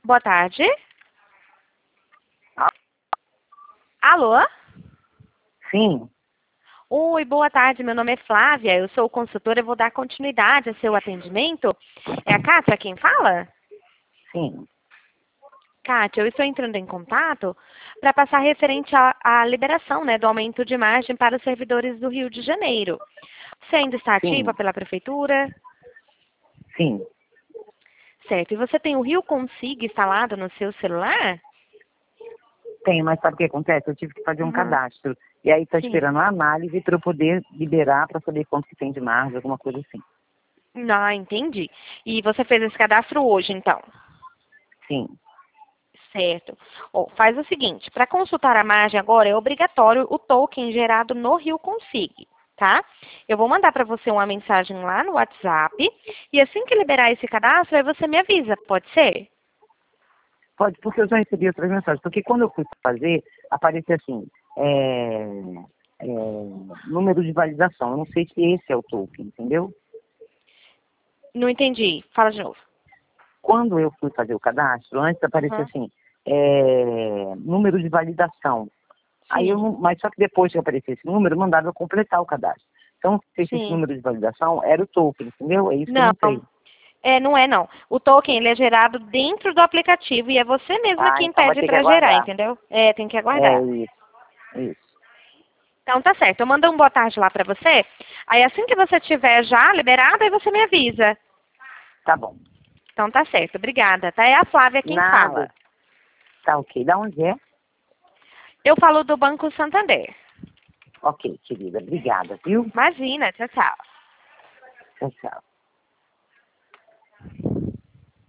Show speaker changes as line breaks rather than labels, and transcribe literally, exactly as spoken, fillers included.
Boa tarde.
Ah,
Alô?
sim,
Oi, boa tarde. Meu nome é Flávia. Eu sou consultora. Eu vou dar continuidade ao seu atendimento. É a Kátia quem fala?
sim,
Kátia, eu estou entrando em contato para passar referente à, à liberação, né, do aumento de margem para os servidores do Rio de Janeiro. Você ainda está ativa
sim,
pela prefeitura?
sim.
Certo. E você tem o Rio Consig instalado no seu celular?
Tem, mas sabe o que acontece? Eu tive que fazer um
Uhum.
cadastro. E aí está
Sim.
esperando a análise para eu poder liberar para saber quanto que tem de margem, alguma coisa assim.
Ah, entendi. E você fez esse cadastro hoje, então?
Sim,
Certo. Ó, faz o seguinte, para consultar a margem agora é obrigatório o token gerado no Rio Consig, tá? Eu vou mandar para você uma mensagem lá no WhatsApp e assim que liberar esse cadastro, aí você me avisa, pode ser?
pode, porque eu já recebi outras mensagens. Porque quando eu fui fazer, aparecia assim, é, é, número de validação. Eu não sei se esse é o token, entendeu?
Não entendi. Fala de novo.
Quando eu fui fazer o cadastro, antes aparecia
Uhum.
assim, é, número de validação. Aí eu
Sim,
não, mas só que depois que apareceu esse número, mandaram eu completar o cadastro. Então, se esse
sim.
número de validação era o token, entendeu? É isso que eu
Não,
não sei.
é, não é não. O token ele é gerado dentro do aplicativo e é você mesma
Ah,
quem
então vai
pede
ter que
para gerar,
aguardar.
entendeu? É, tem que
É
aguardar.
isso, isso.
Então tá certo. Eu mando um boa tarde lá pra você. Aí assim que você tiver já liberado, aí você me avisa.
Tá bom.
Então tá certo. Obrigada. Tá? É a Flávia quem
Nada.
fala.
Tá ok. Da onde é?
Eu falo do Banco Santander.
Ok, querida. Obrigada, viu?
Imagina. Tchau, tchau.
Tchau, tchau.